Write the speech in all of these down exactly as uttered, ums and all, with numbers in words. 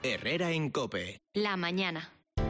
Herrera en COPE. La mañana.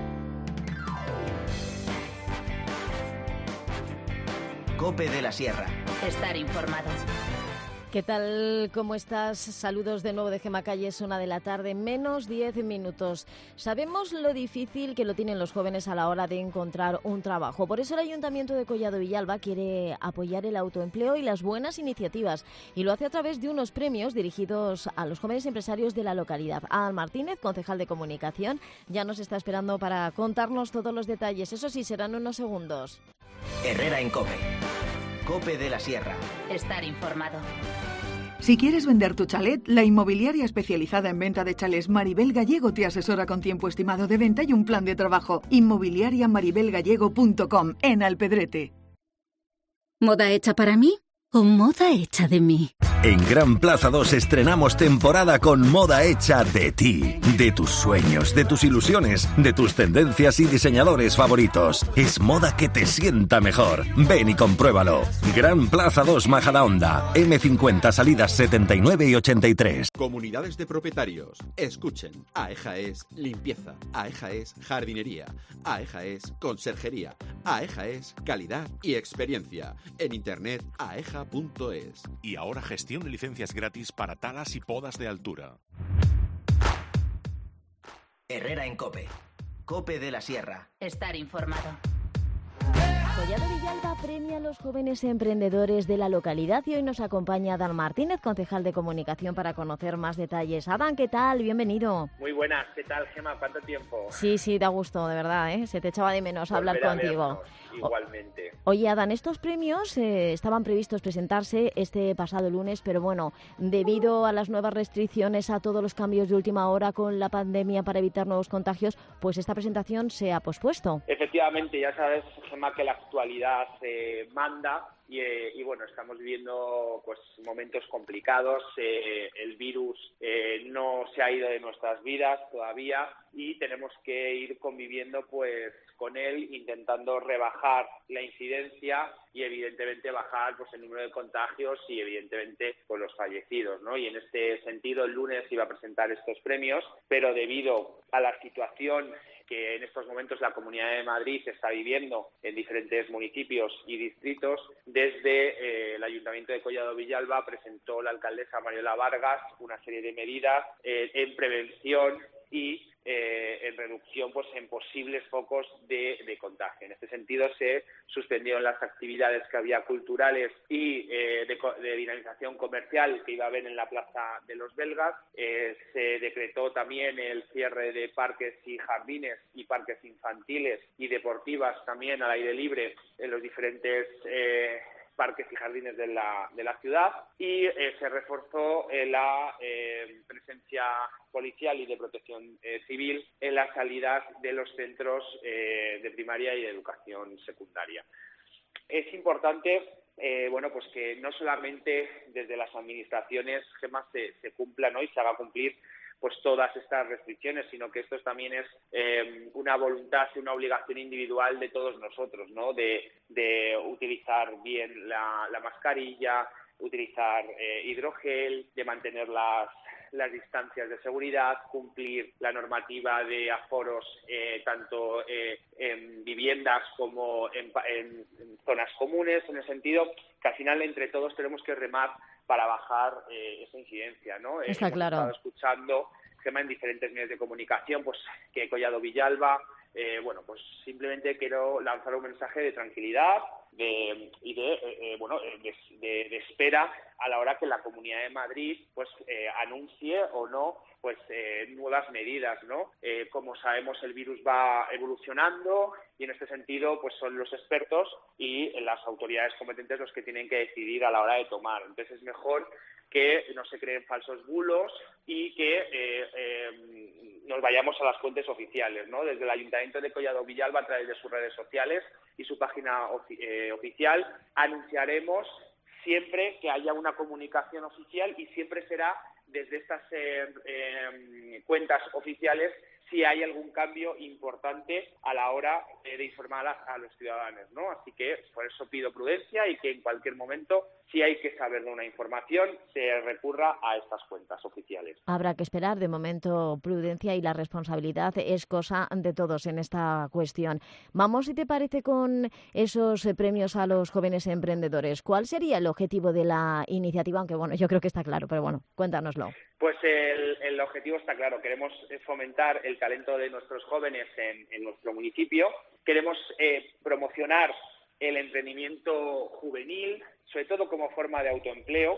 COPE de la Sierra. Estar informado. ¿Qué tal? ¿Cómo estás? Saludos de nuevo de Gema Calles, una de la tarde, menos diez minutos. Sabemos lo difícil que lo tienen los jóvenes a la hora de encontrar un trabajo. Por eso el Ayuntamiento de Collado Villalba quiere apoyar el autoempleo y las buenas iniciativas. Y lo hace a través de unos premios dirigidos a los jóvenes empresarios de la localidad. Adán Martínez, concejal de comunicación, ya nos está esperando para contarnos todos los detalles. Eso sí, serán unos segundos. Herrera en COPE. COPE de la Sierra. Estar informado. Si quieres vender tu chalet, la inmobiliaria especializada en venta de chalés Maribel Gallego te asesora con tiempo estimado de venta y un plan de trabajo. inmobiliaria maribel gallego punto com, en Alpedrete. ¿Moda hecha para mí o moda hecha de mí? En Gran Plaza dos estrenamos temporada con moda hecha de ti, de tus sueños, de tus ilusiones, de tus tendencias y diseñadores favoritos. Es moda que te sienta mejor. Ven y compruébalo. Gran Plaza dos Majadahonda, eme cincuenta, salidas setenta y nueve y ochenta y tres. Comunidades de propietarios, escuchen. AEJA es limpieza, AEJA es jardinería, AEJA es conserjería, AEJA es calidad y experiencia. En internet aeja punto es. Y ahora gestión de licencias gratis para talas y podas de altura. Herrera en COPE. COPE de la Sierra. Estar informado. Collado Villalba premia a los jóvenes emprendedores de la localidad y hoy nos acompaña Adán Martínez, concejal de comunicación, para conocer más detalles. Adán, ¿qué tal? Bienvenido. Muy buenas, ¿qué tal, Gema? ¿Cuánto tiempo? Sí, sí, da gusto, de verdad, ¿eh? Se te echaba de menos hablar Volver a contigo. vernos, igualmente. Oye, Adán, estos premios eh, estaban previstos presentarse este pasado lunes, pero bueno, debido a las nuevas restricciones, a todos los cambios de última hora con la pandemia para evitar nuevos contagios, pues esta presentación se ha pospuesto. Efectivamente, ya sabes, Gema, que la actualidad eh, manda y, eh, y bueno, estamos viviendo pues momentos complicados. Eh, el virus eh, no se ha ido de nuestras vidas todavía y tenemos que ir conviviendo pues con él, intentando rebajar la incidencia y evidentemente bajar pues el número de contagios y evidentemente pues los fallecidos, ¿no? Y en este sentido el lunes iba a presentar estos premios, pero debido a la situación que en estos momentos la Comunidad de Madrid está viviendo en diferentes municipios y distritos, desde eh, el Ayuntamiento de Collado Villalba presentó la alcaldesa Mariola Vargas una serie de medidas eh, en prevención y eh, en reducción pues en posibles focos de, de contagio. En este sentido se suspendieron las actividades que había culturales y eh, de, de dinamización comercial que iba a haber en la Plaza de los Belgas. Eh, se decretó también el cierre de parques y jardines y parques infantiles y deportivas también al aire libre en los diferentes eh, parques y jardines de la, de la ciudad y eh, se reforzó eh, la eh, presencia policial y de protección eh, civil en las salidas de los centros eh, de primaria y de educación secundaria. Es importante eh, bueno, pues que no solamente desde las administraciones, Gema, se, se cumplan, ¿no? Y se haga cumplir pues todas estas restricciones, sino que esto también es eh, una voluntad y una obligación individual de todos nosotros, ¿no? De, de utilizar bien la, la mascarilla, utilizar eh, hidrogel, de mantener las, las distancias de seguridad, cumplir la normativa de aforos eh, tanto eh, en viviendas como en, en, en zonas comunes, en el sentido que al final entre todos tenemos que remar para bajar eh, esa incidencia, ¿no? Está Hemos claro. estado escuchando, Gema, en diferentes medios de comunicación, pues que Collado Villalba, eh, bueno, pues simplemente quiero lanzar un mensaje de tranquilidad de, y de, eh, eh, bueno, de, de, de espera a la hora que la Comunidad de Madrid, pues eh, anuncie o no, pues eh, nuevas medidas, ¿no? Eh, como sabemos, el virus va evolucionando y en este sentido, pues son los expertos y las autoridades competentes los que tienen que decidir a la hora de tomar. Entonces es mejor que no se creen falsos bulos y que eh, eh, nos vayamos a las fuentes oficiales, ¿no? Desde el Ayuntamiento de Collado Villalba, a través de sus redes sociales y su página ofi- eh, oficial, anunciaremos siempre que haya una comunicación oficial y siempre será desde estas eh, eh, cuentas oficiales si hay algún cambio importante a la hora eh, de informar a, a los ciudadanos, ¿no? Así que por eso pido prudencia y que en cualquier momento, si hay que saber de una información, se recurra a estas cuentas oficiales. Habrá que esperar, de momento, prudencia, y la responsabilidad es cosa de todos en esta cuestión. Vamos, si te parece, con esos eh, premios a los jóvenes emprendedores. ¿Cuál sería el objetivo de la iniciativa? Aunque, bueno, yo creo que está claro, pero bueno, cuéntanoslo. Pues el, el objetivo está claro. Queremos fomentar el talento de nuestros jóvenes en, en nuestro municipio. Queremos eh, promocionar el emprendimiento juvenil, sobre todo como forma de autoempleo,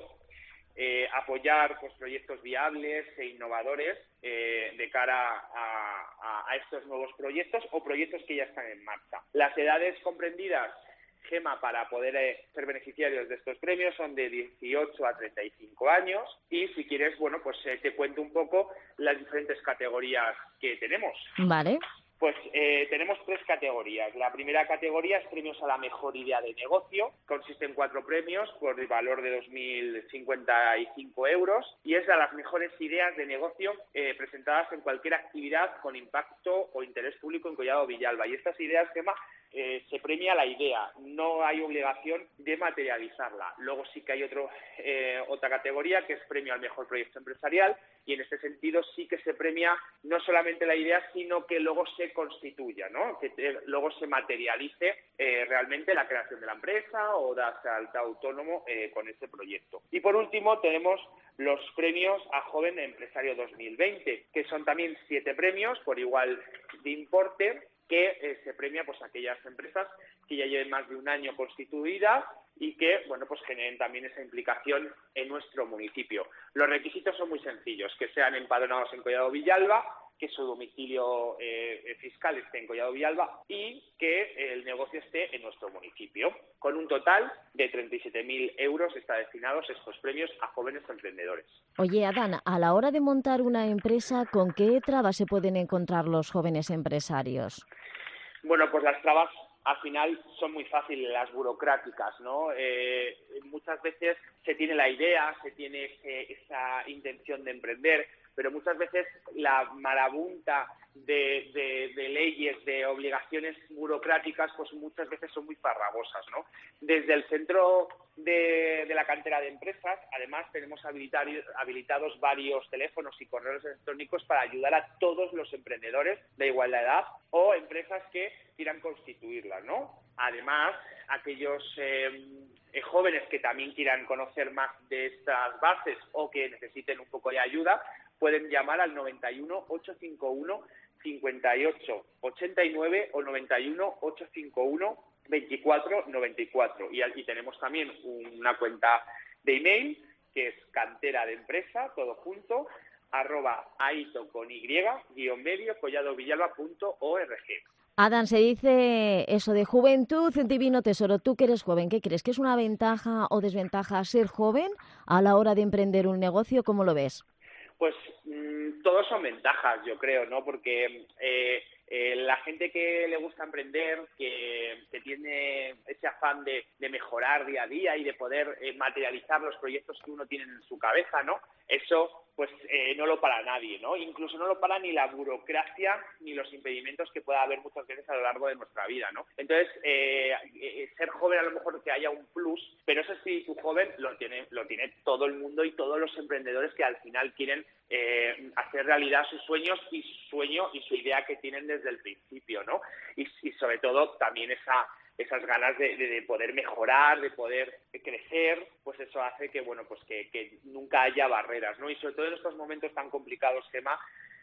eh, apoyar pues, proyectos viables e innovadores eh, de cara a, a, a estos nuevos proyectos o proyectos que ya están en marcha. Las edades comprendidas, Gema, para poder eh, ser beneficiarios de estos premios son de dieciocho a treinta y cinco años, y si quieres, bueno, pues eh, te cuento un poco las diferentes categorías que tenemos. Vale. Pues eh, tenemos tres categorías. La primera categoría es premios a la mejor idea de negocio. Consiste en cuatro premios por el valor de dos mil cincuenta y cinco euros y es a las mejores ideas de negocio eh, presentadas en cualquier actividad con impacto o interés público en Collado Villalba. Y estas ideas, Gemma, eh, se premia la idea. No hay obligación de materializarla. Luego sí que hay otro, eh, otra categoría que es premio al mejor proyecto empresarial, y en este sentido sí que se premia no solamente la idea, sino que luego se constituya, ¿no? Que te, luego se materialice eh, realmente la creación de la empresa o darse alta autónomo eh, con ese proyecto. Y por último tenemos los premios a Joven Empresario dos mil veinte, que son también siete premios por igual de importe, que eh, se premia pues a aquellas empresas que ya lleven más de un año constituidas y que, bueno, pues generen también esa implicación en nuestro municipio. Los requisitos son muy sencillos: que sean empadronados en Collado Villalba, que su domicilio eh, fiscal esté en Collado Villalba y que el negocio esté en nuestro municipio. Con un total de treinta y siete mil euros está destinados estos premios a jóvenes emprendedores. Oye, Adán, a la hora de montar una empresa, ¿con qué trabas se pueden encontrar los jóvenes empresarios? Bueno, pues las trabas al final son muy fáciles, las burocráticas, ¿no? Eh, muchas veces se tiene la idea, se tiene ese, esa intención de emprender, pero muchas veces la marabunta de, de, de leyes, de obligaciones burocráticas, pues muchas veces son muy farragosas, ¿no? Desde el centro de, de la cantera de empresas, además, tenemos habilitar, habilitados varios teléfonos y correos electrónicos para ayudar a todos los emprendedores de igual edad o empresas que quieran constituirlas, ¿no? Además, aquellos eh, jóvenes que también quieran conocer más de estas bases o que necesiten un poco de ayuda, pueden llamar al noventa y uno, ochocientos cincuenta y uno, cincuenta y ocho, ochenta y nueve o noventa y uno, ochocientos cincuenta y uno, veinticuatro noventa y cuatro. Y aquí tenemos también una cuenta de email que es cantera de empresa, todo junto, arroba aito con y, guión medio, colladovillalba punto org. Adán, se dice eso de juventud, divino tesoro. Tú que eres joven, ¿qué crees? ¿Que es una ventaja o desventaja ser joven a la hora de emprender un negocio? ¿Cómo lo ves? Pues mmm, todos son ventajas, yo creo, ¿no? Porque eh, eh, la gente que le gusta emprender, que, que tiene ese afán de, de mejorar día a día y de poder eh, materializar los proyectos que uno tiene en su cabeza, ¿no? Eso pues eh, no lo para nadie, ¿no? Incluso no lo para ni la burocracia ni los impedimentos que pueda haber muchas veces a lo largo de nuestra vida, ¿no? Entonces, eh, eh, ser joven a lo mejor que haya un plus, pero ese espíritu joven lo tiene, lo tiene todo el mundo y todos los emprendedores que al final quieren eh, hacer realidad sus sueños y su sueño y su idea que tienen desde el principio, ¿no? Y, y sobre todo también esa esas ganas de, de, de poder mejorar, de poder crecer, pues eso hace que, bueno, pues que, que nunca haya barreras, ¿no? Y sobre todo en estos momentos tan complicados, Gemma,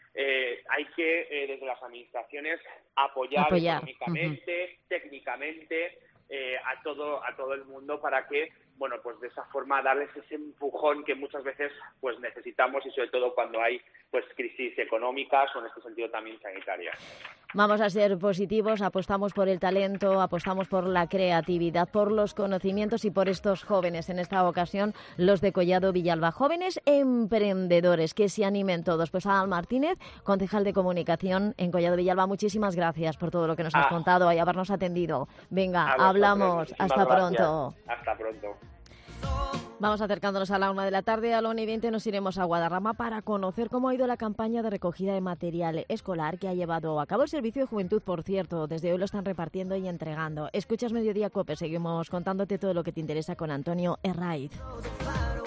eh, hay que, eh, desde las administraciones, apoyar, apoyar. económicamente, uh-huh. técnicamente, eh, a todo a todo el mundo para que, bueno, pues de esa forma darles ese empujón que muchas veces pues necesitamos, y sobre todo cuando hay pues crisis económicas o en este sentido también sanitarias. Vamos a ser positivos, apostamos por el talento, apostamos por la creatividad, por los conocimientos y por estos jóvenes, en esta ocasión los de Collado Villalba, jóvenes emprendedores, que se animen todos. Pues Adán Martínez, concejal de comunicación en Collado Villalba, muchísimas gracias por todo lo que nos ah. has contado y habernos atendido. Venga, hablamos, hasta gracias. pronto. Hasta pronto. Vamos acercándonos a la una de la tarde, a la una y veinte nos iremos a Guadarrama para conocer cómo ha ido la campaña de recogida de material escolar que ha llevado a cabo el Servicio de Juventud, por cierto. Desde hoy lo están repartiendo y entregando. Escuchas Mediodía Cope, seguimos contándote todo lo que te interesa con Antonio Herraiz.